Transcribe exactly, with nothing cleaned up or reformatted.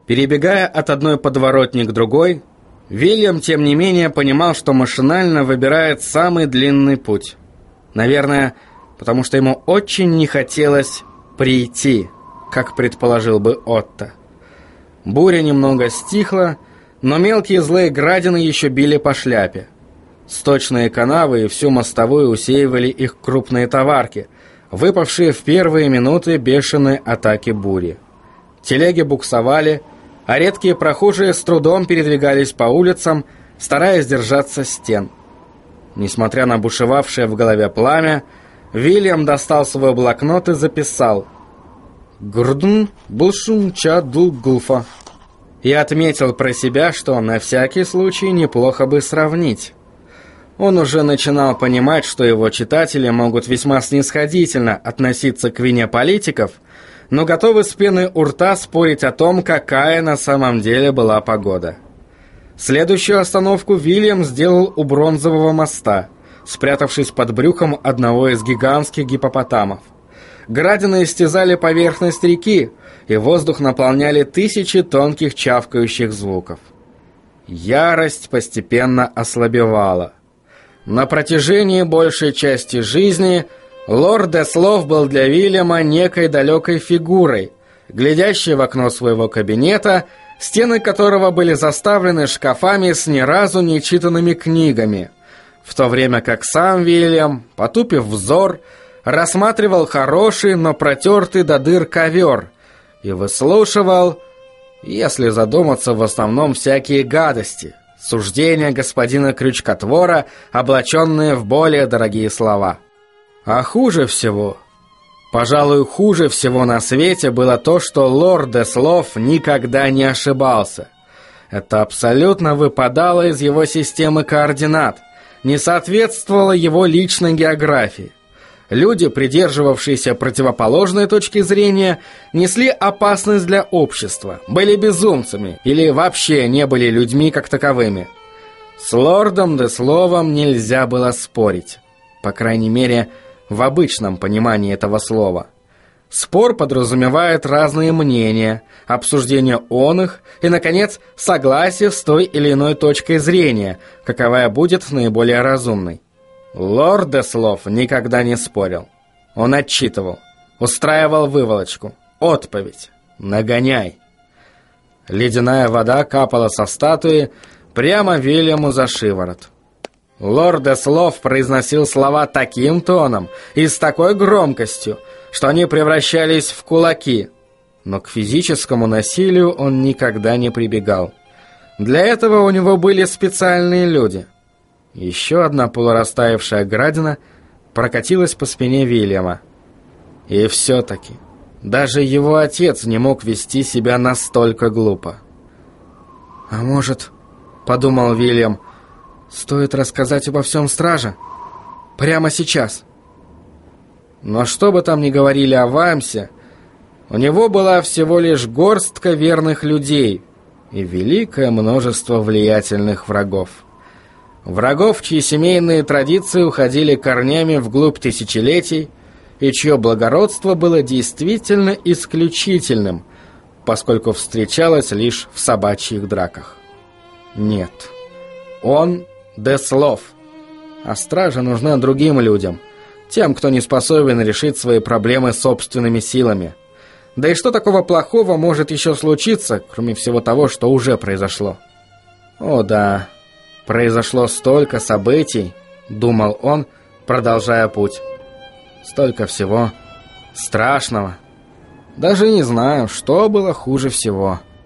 Перебегая от одной подворотни к другой, Вильям, тем не менее, понимал, что машинально выбирает самый длинный путь. Наверное, потому что ему очень не хотелось прийти, как предположил бы Отто. Буря немного стихла, но мелкие злые градины еще били по шляпе. Сточные канавы и всю мостовую усеивали их крупные товарки, выпавшие в первые минуты бешеной атаки бури. Телеги буксовали, а редкие прохожие с трудом передвигались по улицам, стараясь держаться стен. Несмотря на бушевавшее в голове пламя, Вильям достал свой блокнот и записал «Гурдун булшум чаду гулфа» и отметил про себя, что на всякий случай неплохо бы сравнить. Он уже начинал понимать, что его читатели могут весьма снисходительно относиться к вине политиков, но готовы с пеной у рта спорить о том, какая на самом деле была погода. Следующую остановку Вильям сделал у Бронзового моста, спрятавшись под брюхом одного из гигантских гиппопотамов. Градины истязали поверхность реки, и воздух наполняли тысячи тонких чавкающих звуков. Ярость постепенно ослабевала. На протяжении большей части жизни лорд Деслов был для Вильяма некой далекой фигурой, глядящей в окно своего кабинета, стены которого были заставлены шкафами с ни разу не читанными книгами, в то время как сам Вильям, потупив взор, рассматривал хороший, но протертый до дыр ковер и выслушивал, если задуматься, в основном всякие гадости, суждения господина Крючкотвора, облаченные в более дорогие слова. А хуже всего, пожалуй, хуже всего на свете было то, что лорд Деслов никогда не ошибался. Это абсолютно выпадало из его системы координат, не соответствовало его личной географии. Люди, придерживавшиеся противоположной точки зрения, несли опасность для общества, были безумцами или вообще не были людьми как таковыми. С лордом Десловом нельзя было спорить, по крайней мере, в обычном понимании этого слова. Спор подразумевает разные мнения, обсуждение он их и, наконец, согласие с той или иной точкой зрения, каковая будет наиболее разумной. Лорд Деслов никогда не спорил. Он отчитывал, устраивал выволочку, отповедь, нагоняй. Ледяная вода капала со статуи прямо Вильяму за шиворот. Лорд Деслов произносил слова таким тоном и с такой громкостью, что они превращались в кулаки, но к физическому насилию он никогда не прибегал. Для этого у него были специальные люди. Еще одна полурастаявшая градина прокатилась по спине Вильяма. И все-таки даже его отец не мог вести себя настолько глупо. «А может, — подумал Вильям, — стоит рассказать обо всем страже? Прямо сейчас?» Но что бы там ни говорили о Ваймсе, у него была всего лишь горстка верных людей и великое множество влиятельных врагов. Врагов, чьи семейные традиции уходили корнями вглубь тысячелетий, и чье благородство было действительно исключительным, поскольку встречалось лишь в собачьих драках. Нет, он Деслов, а стража нужна другим людям, тем, кто не способен решить свои проблемы собственными силами. Да и что такого плохого может еще случиться, кроме всего того, что уже произошло? О да, произошло столько событий, думал он, продолжая путь. Столько всего страшного. Даже не знаю, что было хуже всего.